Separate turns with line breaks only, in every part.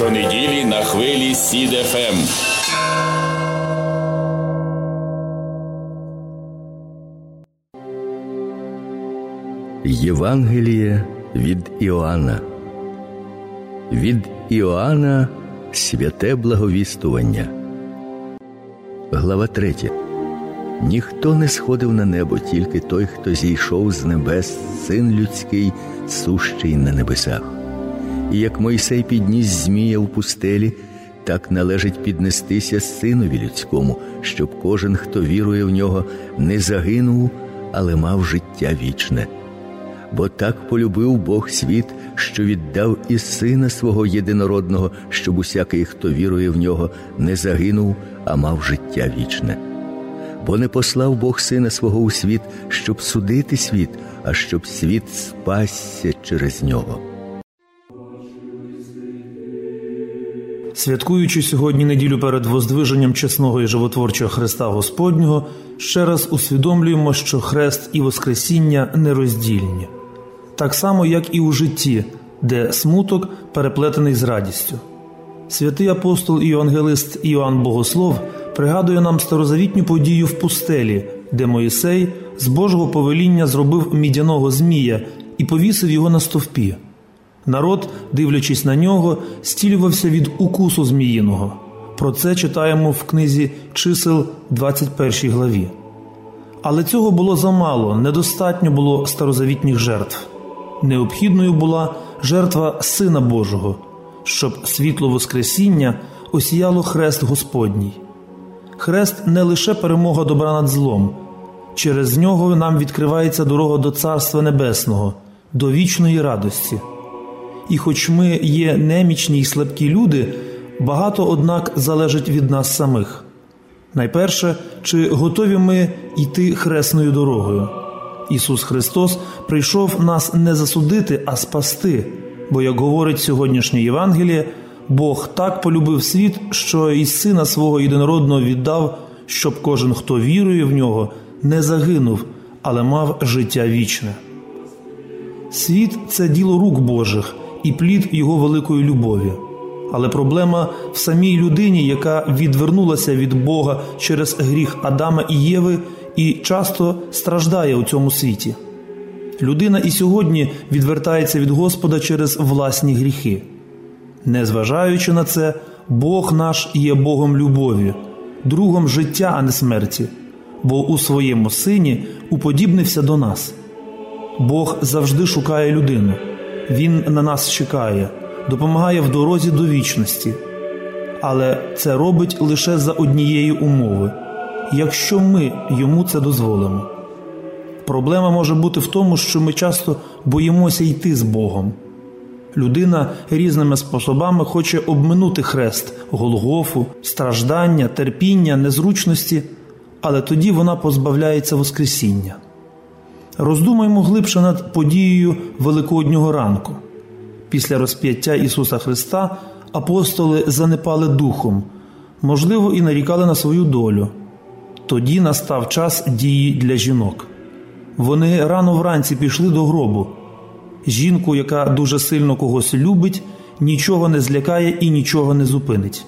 Щонеділі на хвилі СІД ФМ.
Євангеліє від Іоанна. Від Іоанна святе благовістування. Глава 3. Ніхто не сходив на небо, тільки той, хто зійшов з небес, Син людський, сущий на небесах. І як Мойсей підніс змія в пустелі, так належить піднестися Синові людському, щоб кожен, хто вірує в нього, не загинув, але мав життя вічне. Бо так полюбив Бог світ, що віддав і Сина Свого єдинородного, щоб усякий, хто вірує в нього, не загинув, а мав життя вічне. Бо не послав Бог Сина Свого у світ, щоб судити світ, а щоб світ спасся через нього.
Святкуючи сьогодні неділю перед воздвиженням чесного і животворчого Христа Господнього, ще раз усвідомлюємо, що хрест і воскресіння нероздільні. Так само, як і у житті, де смуток переплетений з радістю. Святий апостол і євангелист Іоанн Богослов пригадує нам старозавітню подію в пустелі, де Мойсей з Божого повеління зробив мідяного змія і повісив його на стовпі. Народ, дивлячись на нього, зцілювався від укусу зміїного. Про це читаємо в книзі «Чисел» 21 главі. Але цього було замало, недостатньо було старозавітніх жертв. Необхідною була жертва Сина Божого, щоб світло Воскресіння осіяло хрест Господній. Хрест не лише перемога добра над злом. Через нього нам відкривається дорога до Царства Небесного, до вічної радості. І хоч ми є немічні й слабкі люди, багато, однак, залежить від нас самих. Найперше, чи готові ми йти хресною дорогою? Ісус Христос прийшов нас не засудити, а спасти, бо, як говорить сьогоднішнє Євангеліє, Бог так полюбив світ, що і Сина Свого єдинородного віддав, щоб кожен, хто вірує в Нього, не загинув, але мав життя вічне. Світ – це діло рук Божих і плід Його великої любові. Але проблема в самій людині, яка відвернулася від Бога через гріх Адама і Єви і часто страждає у цьому світі. Людина і сьогодні відвертається від Господа через власні гріхи. Незважаючи на це, Бог наш є Богом любові, другом життя, а не смерті, бо у своєму Сині уподібнився до нас. Бог завжди шукає людину. Він на нас чекає, допомагає в дорозі до вічності. Але це робить лише за однієї умови – якщо ми йому це дозволимо. Проблема може бути в тому, що ми часто боїмося йти з Богом. Людина різними способами хоче обминути хрест, Голгофу, страждання, терпіння, незручності, але тоді вона позбавляється Воскресіння. Роздумаймо глибше над подією Великоднього ранку. Після розп'яття Ісуса Христа апостоли занепали духом, можливо, і нарікали на свою долю. Тоді настав час дії для жінок. Вони рано вранці пішли до гробу. Жінку, яка дуже сильно когось любить, нічого не злякає і нічого не зупинить.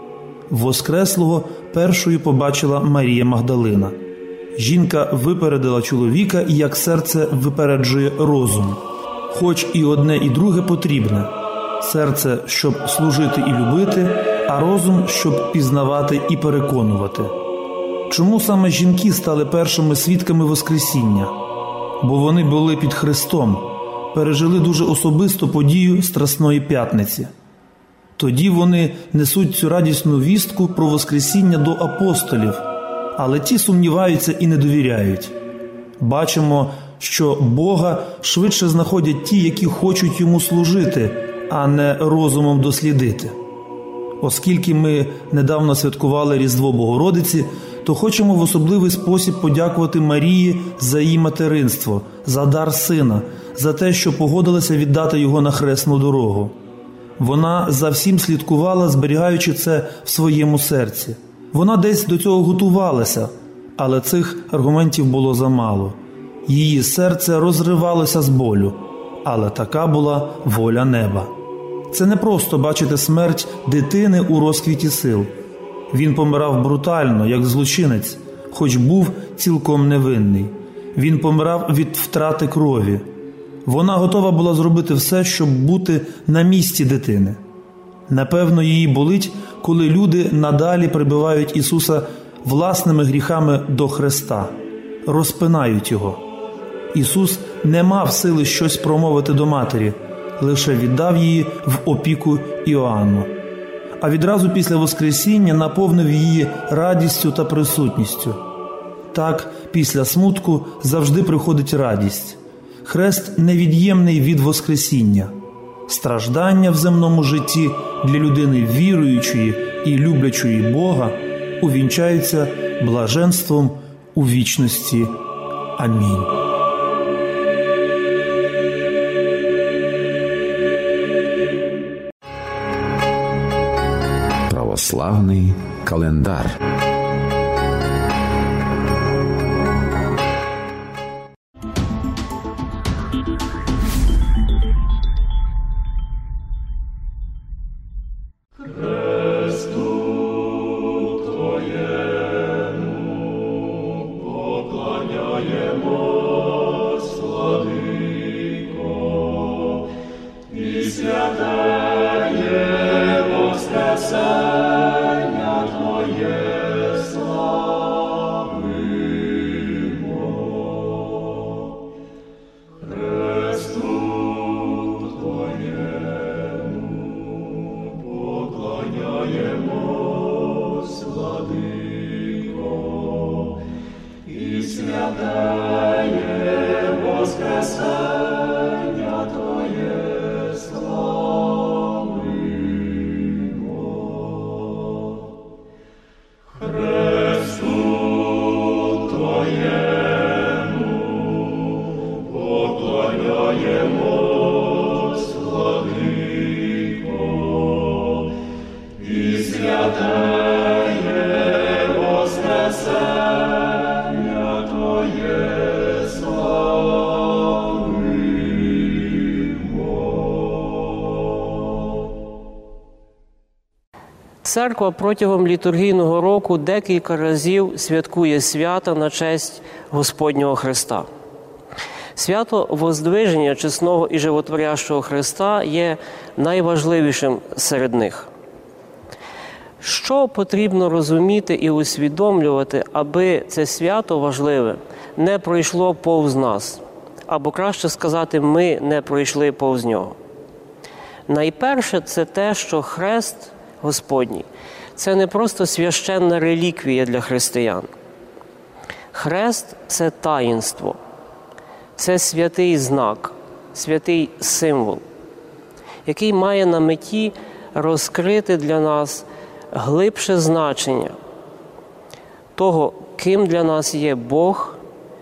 Воскреслого першою побачила Марія Магдалина. Жінка випередила чоловіка, як серце випереджує розум. Хоч і одне, і друге потрібне. Серце, щоб служити і любити, а розум, щоб пізнавати і переконувати. Чому саме жінки стали першими свідками Воскресіння? Бо вони були під Христом, пережили дуже особисту подію Страсної П'ятниці. Тоді вони несуть цю радісну вістку про Воскресіння до апостолів, але ті сумніваються і не довіряють. Бачимо, що Бога швидше знаходять ті, які хочуть Йому служити, а не розумом дослідити. Оскільки ми недавно святкували Різдво Богородиці, то хочемо в особливий спосіб подякувати Марії за її материнство, за дар сина, за те, що погодилася віддати його на хресну дорогу. Вона за всім слідкувала, зберігаючи це в своєму серці. Вона десь до цього готувалася, але цих аргументів було замало. Її серце розривалося з болю, але така була воля неба. Це не просто бачити смерть дитини у розквіті сил. Він помирав брутально, як злочинець, хоч був цілком невинний. Він помирав від втрати крові. Вона готова була зробити все, щоб бути на місці дитини. Напевно, її болить, коли люди надалі прибивають Ісуса власними гріхами до хреста, розпинають Його. Ісус не мав сили щось промовити до матері, лише віддав її в опіку Іоанну. А відразу після Воскресіння наповнив її радістю та присутністю. Так, після смутку завжди приходить радість. Хрест невід'ємний від Воскресіння. Страждання в земному житті для людини віруючої і люблячої Бога увінчаються блаженством у вічності. Амінь.
Православний календар.
Церква протягом літургійного року декілька разів святкує свята на честь Господнього Христа. Свято Воздвиження чесного і животворящого Христа є найважливішим серед них. Що потрібно розуміти і усвідомлювати, аби це свято важливе не пройшло повз нас, або краще сказати, ми не пройшли повз нього? Найперше – це те, що хрест Господній – це не просто священна реліквія для християн. Хрест – це таїнство, це святий знак, святий символ, який має на меті розкрити для нас глибше значення того, ким для нас є Бог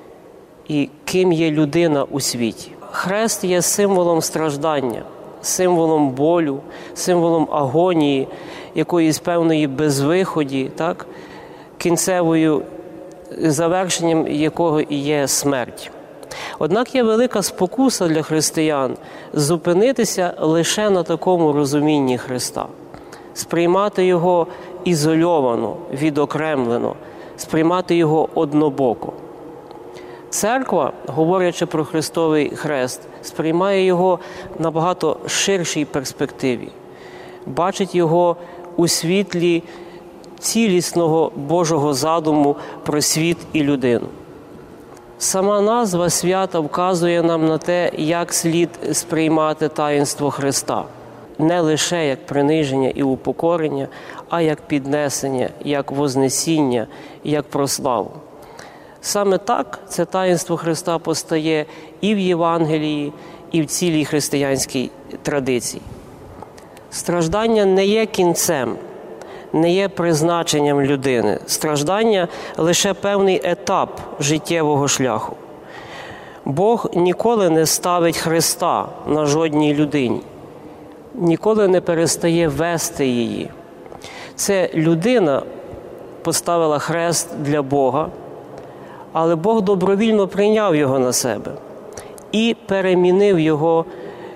і ким є людина у світі. Хрест є символом страждання, символом болю, символом агонії, якоїсь певної безвиході, так? Кінцевою завершенням якого і є смерть. Однак є велика спокуса для християн зупинитися лише на такому розумінні Христа, сприймати його ізольовано, відокремлено, сприймати його однобоко. Церква, говорячи про Христовий хрест, сприймає його в набагато ширшій перспективі, бачить його у світлі цілісного Божого задуму про світ і людину. Сама назва свята вказує нам на те, як слід сприймати таїнство Христа. Не лише як приниження і упокорення, а як піднесення, як вознесіння, як прославу. Саме так це таїнство Христа постає і в Євангелії, і в цілій християнській традиції. Страждання не є кінцем, не є призначенням людини. Страждання – лише певний етап життєвого шляху. Бог ніколи не ставить хреста на жодній людині, ніколи не перестає вести її. Це людина поставила хрест для Бога, але Бог добровільно прийняв його на себе і перемінив його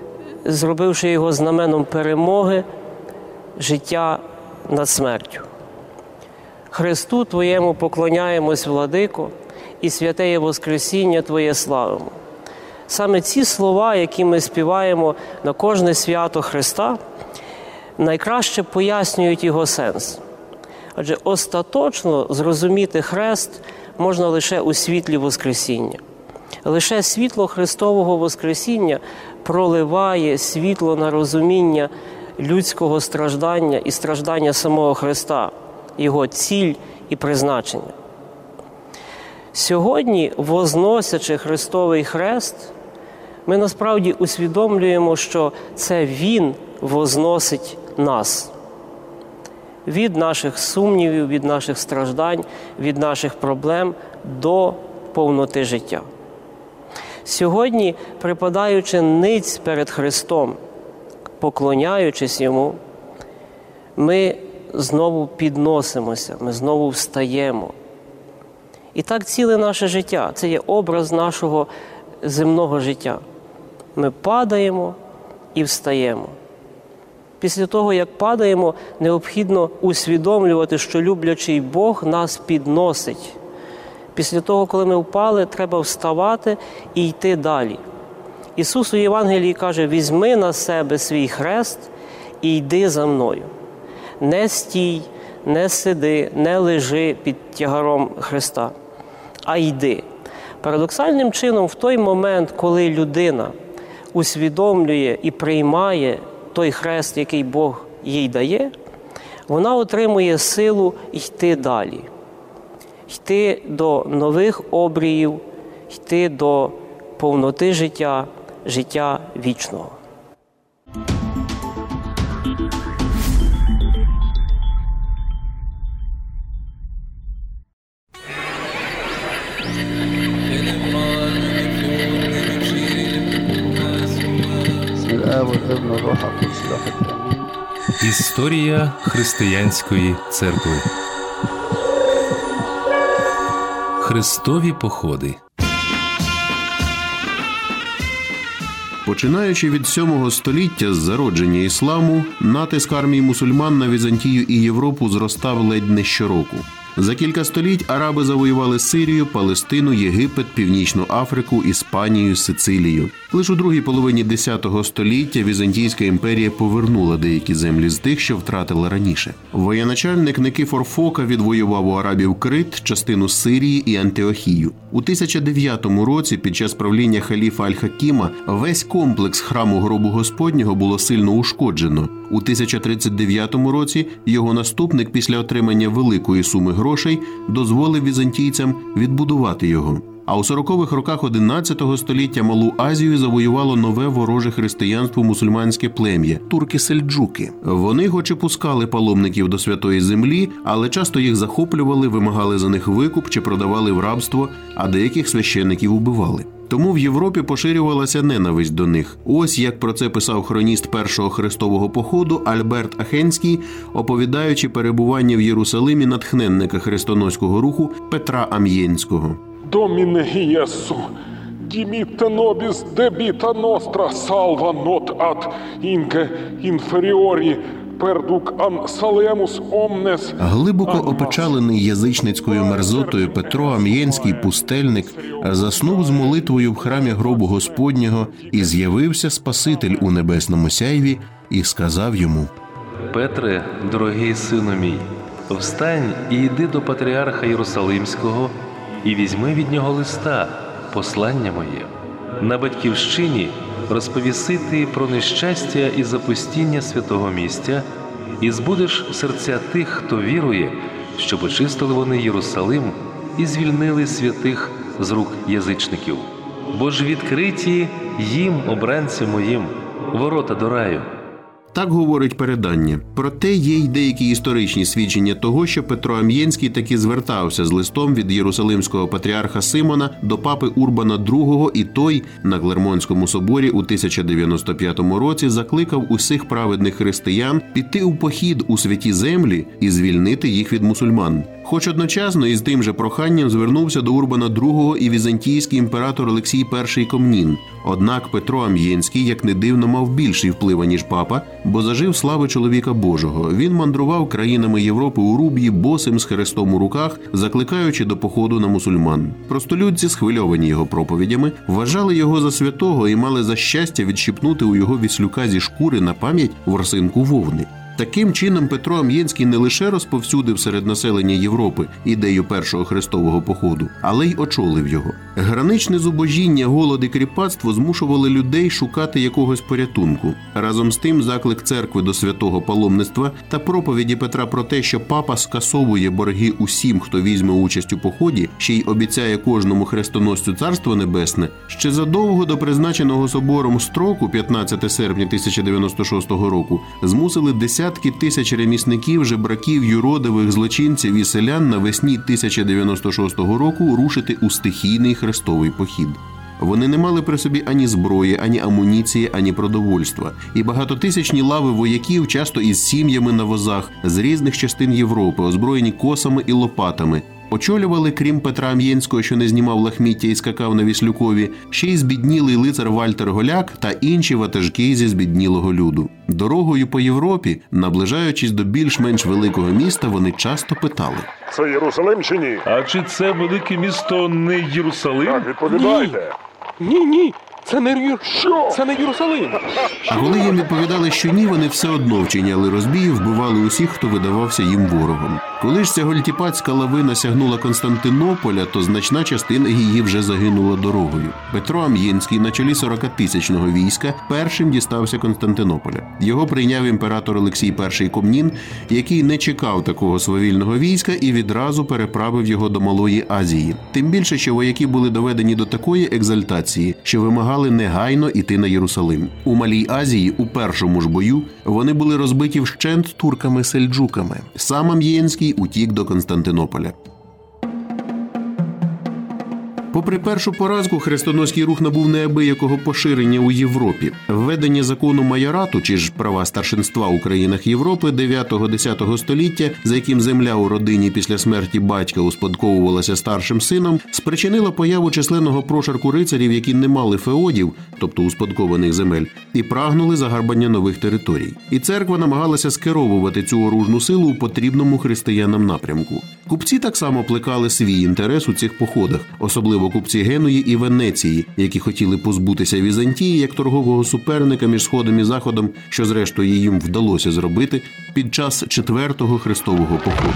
зробивши його знаменом перемоги, життя над смертю. Христу Твоєму поклоняємось, Владико, і святе є Воскресіння Твоє славимо. Саме ці слова, які ми співаємо на кожне свято Христа, найкраще пояснюють його сенс. Адже остаточно зрозуміти хрест можна лише у світлі Воскресіння. Лише світло Христового Воскресіння проливає світло на розуміння людського страждання і страждання самого Христа, його ціль і призначення. Сьогодні, возносячи Христовий хрест, ми насправді усвідомлюємо, що це Він возносить нас. Від наших сумнівів, від наших страждань, від наших проблем до повноти життя. Сьогодні, припадаючи ниць перед Христом, поклоняючись Йому, ми знову підносимося, ми знову встаємо. І так ціле наше життя. Це є образ нашого земного життя. Ми падаємо і встаємо. Після того, як падаємо, необхідно усвідомлювати, що люблячий Бог нас підносить. Після того, коли ми впали, треба вставати і йти далі. Ісус у Євангелії каже: «Візьми на себе свій хрест і йди за мною». Не стій, не сиди, не лежи під тягаром Христа, а йди. Парадоксальним чином, в той момент, коли людина усвідомлює і приймає той хрест, який Бог їй дає, вона отримує силу йти далі. Йти до нових обріїв, йти до повноти життя, життя вічного.
Історія християнської церкви. Христові походи.
Починаючи від 7 століття з зародження ісламу, натиск армій мусульман на Візантію і Європу зростав ледь не щороку. За кілька століть араби завоювали Сирію, Палестину, Єгипет, Північну Африку, Іспанію, Сицилію. Лише у другій половині X століття Візантійська імперія повернула деякі землі з тих, що втратила раніше. Воєначальник Никифор Фока відвоював у арабів Крит, частину Сирії і Антіохію. У 1009 році під час правління халіфа Аль-Хакіма весь комплекс храму Гробу Господнього було сильно ушкоджено. У 1039 році його наступник після отримання великої суми грошей дозволив візантійцям відбудувати його. А у 40-х роках 11 століття Малу Азію завоювало нове вороже християнству мусульманське плем'я – турки-сельджуки. Вони хоч і пускали паломників до Святої Землі, але часто їх захоплювали, вимагали за них викуп чи продавали в рабство, а деяких священиків убивали. Тому в Європі поширювалася ненависть до них. Ось як про це писав хроніст першого хрестового походу Альберт Ахенський, оповідаючи перебування в Єрусалимі натхненника хрестоноського руху Петра Амьєнського.
Domine Iesu, dimitte nobis debita nostra salva not ad inge inferiori perduc an salemus omnes.
Глибоко опечалений язичницькою мерзотою Петро Амьєнський, пустельник, заснув з молитвою в храмі Гробу Господнього, і з'явився Спаситель у небесному сяйві і сказав йому:
«Петре, дорогий сину мій, встань і йди до патріарха Єрусалимського, і візьми від нього листа, послання моє. На батьківщині розповіси ти про нещастя і запустіння святого місця, і збудеш серця тих, хто вірує, щоб очистили вони Єрусалим і звільнили святих з рук язичників. Бо ж відкриті їм, обранцям моїм, ворота до раю».
Так говорить передання. Проте є й деякі історичні свідчення того, що Петро Амьєнський таки звертався з листом від єрусалимського патріарха Симона до папи Урбана II, і той на Клермонському соборі у 1095 році закликав усіх праведних християн піти у похід у святі землі і звільнити їх від мусульман. Хоч одночасно із тим же проханням звернувся до Урбана II і візантійський імператор Олексій І Комнін. Однак Петро Амьєнський, як не дивно, мав більший вплив, ніж папа, бо зажив слави чоловіка Божого. Він мандрував країнами Європи у руб'ї, босим з хрестом у руках, закликаючи до походу на мусульман. Простолюдці, схвильовані його проповідями, вважали його за святого і мали за щастя відщипнути у його віслюка зі шкури на пам'ять ворсинку вовни. Таким чином Петро Амьєнський не лише розповсюдив серед населення Європи ідею першого хрестового походу, але й очолив його. Граничне зубожіння, голод і кріпацтво змушували людей шукати якогось порятунку. Разом з тим заклик церкви до святого паломництва та проповіді Петра про те, що папа скасовує борги усім, хто візьме участь у поході, ще й обіцяє кожному хрестоносцю Царство Небесне, ще задовго до призначеного собором строку 15 серпня 1096 року змусили десятки тисяч ремісників, жебраків, юродивих, злочинців і селян навесні 1096 року рушити у стихійний хрестовий похід. Вони не мали при собі ані зброї, ані амуніції, ані продовольства. І багатотисячні лави вояків, часто із сім'ями на возах, з різних частин Європи, озброєні косами і лопатами, очолювали, крім Петра Амьєнського, що не знімав лахміття і скакав на віслюкові, ще й збіднілий лицар Вальтер Голяк та інші ватажки зі збіднілого люду. Дорогою по Європі, наближаючись до більш-менш великого міста, вони часто питали:
«Це Єрусалим чи ні?»
А чи це велике місто не Єрусалим?
Так, відповідайте.
Ні. Це не Єрусалим.
А коли їм відповідали, що ні, вони все одно вчиняли розбій і вбивали усіх, хто видавався їм ворогом. Коли ж ця гольтіпацька лавина сягнула Константинополя, то значна частина її вже загинула дорогою. Петро Амьєнський на чолі 40-тисячного війська першим дістався Константинополя. Його прийняв імператор Олексій І Комнін, який не чекав такого свавільного війська і відразу переправив його до Малої Азії. Тим більше, що вояки були доведені до такої екзальтації, що вимагали негайно іти на Єрусалим. У Малій Азії у першому ж бою вони були розбиті вщент турками-сельджуками. Сам Амьєнський утік до Константинополя. Попри першу поразку, хрестоносський рух набув неабиякого поширення у Європі. Введення закону майорату, чи ж права старшинства у країнах Європи 9-10 століття, за яким земля у родині після смерті батька успадковувалася старшим сином, спричинило появу численного прошарку рицарів, які не мали феодів, тобто успадкованих земель, і прагнули загарбання нових територій. І церква намагалася скеровувати цю оружну силу у потрібному християнам напрямку. Купці так само плекали свій інтерес у цих походах, особливо купці Генуї і Венеції, які хотіли позбутися Візантії як торгового суперника між Сходом і Заходом, що зрештою їм вдалося зробити під час Четвертого хрестового походу.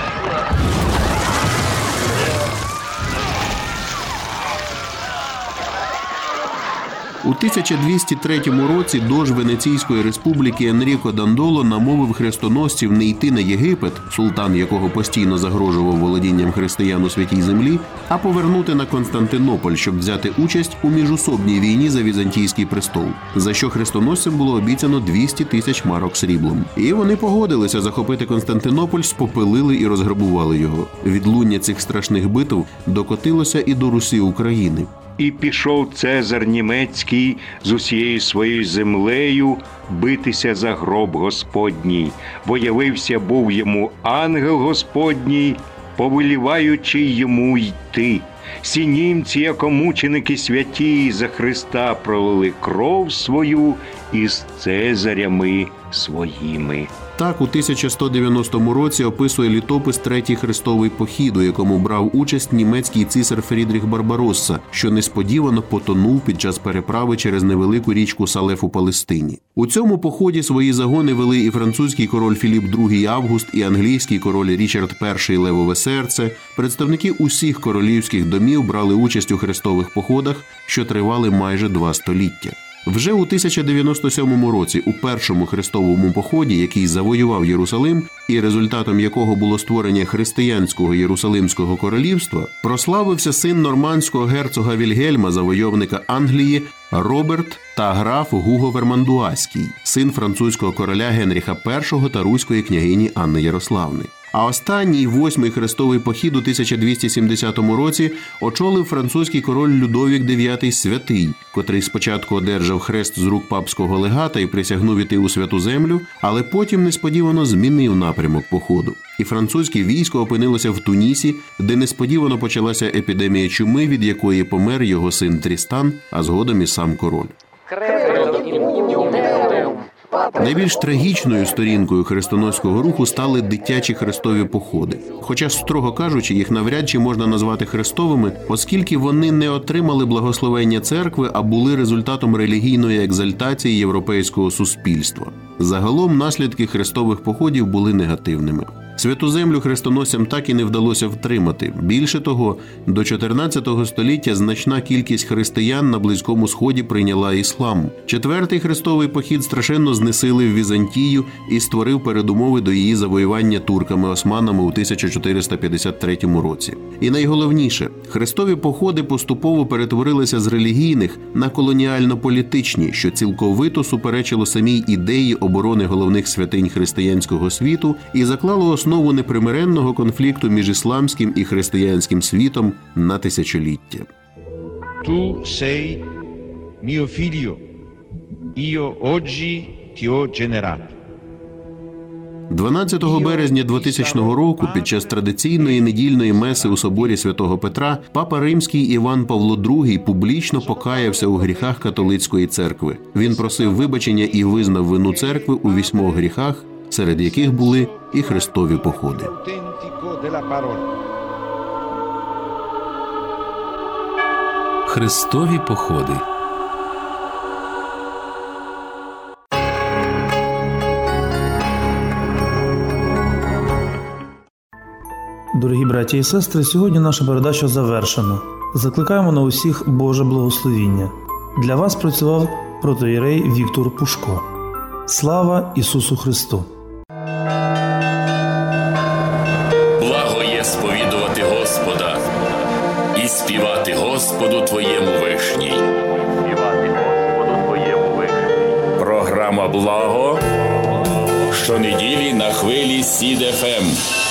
У 1203 році дож Венеційської республіки Енріко Дандоло намовив хрестоносців не йти на Єгипет, султан якого постійно загрожував володінням християн у Святій Землі, а повернути на Константинополь, щоб взяти участь у міжусобній війні за Візантійський престол, за що хрестоносцям було обіцяно 200 тисяч марок сріблом. І вони погодилися захопити Константинополь, спопилили і розграбували його. Відлуння цих страшних битв докотилося і до Русі України.
І пішов Цезар Німецький з усією своєю землею битися за гроб Господній, бо явився був йому ангел Господній, повеліваючи йому йти. Сі німці, яко мученики святі, за Христа пролили кров свою із цезарями своїми.
Так, у 1190 році описує літопис Третій хрестовий похід, у якому брав участь німецький цисар Фрідріх Барбаросса, що несподівано потонув під час переправи через невелику річку Салеф у Палестині. У цьому поході свої загони вели і французький король Філіп II Август, і англійський король Річард І Левове Серце. Представники усіх королівських домів брали участь у хрестових походах, що тривали майже 2 століття. Вже у 1097 році у першому хрестовому поході, який завоював Єрусалим, і результатом якого було створення християнського Єрусалимського королівства, прославився син нормандського герцога Вільгельма, завойовника Англії, Роберт та граф Гуго Вермандуазький, син французького короля Генріха І та руської княгині Анни Ярославни. А останній, 8-й хрестовий похід у 1270 році очолив французький король Людовік IX Святий, котрий спочатку одержав хрест з рук папського легата і присягнув іти у Святу Землю, але потім несподівано змінив напрямок походу. І французьке військо опинилося в Тунісі, де несподівано почалася епідемія чуми, від якої помер його син Трістан, а згодом і сам король. Найбільш трагічною сторінкою хрестоносського руху стали дитячі хрестові походи. Хоча, строго кажучи, їх навряд чи можна назвати хрестовими, оскільки вони не отримали благословення церкви, а були результатом релігійної екзальтації європейського суспільства. Загалом наслідки хрестових походів були негативними. Святу Землю хрестоносцям так і не вдалося втримати. Більше того, до 14 століття значна кількість християн на Близькому Сході прийняла іслам. Четвертий хрестовий похід страшенно знесилив Візантію і створив передумови до її завоювання турками-османами у 1453 році. І найголовніше, хрестові походи поступово перетворилися з релігійних на колоніально-політичні, що цілковито суперечило самій ідеї оборони головних святинь християнського світу і заклало основу непримиренного конфлікту між ісламським і християнським світом на тисячоліття.
Tu sei mio figlio, io oggi ti ho generato.
12 березня 2000 року під час традиційної недільної меси у соборі Святого Петра папа Римський Іван Павло II публічно покаявся у гріхах католицької церкви. Він просив вибачення і визнав вину церкви у 8 гріхах, серед яких були і хрестові походи.
Хрестові походи.
Дорогі браті і сестри, сьогодні наша передача завершена. Закликаємо на усіх Боже благословіння. Для вас працював протоієрей Віктор Пушко. Слава Ісусу Христу!
Благо є сповідувати Господа і співати Господу Твоєму вишній. Програма «Благо» щонеділі на хвилі СІД ФМ.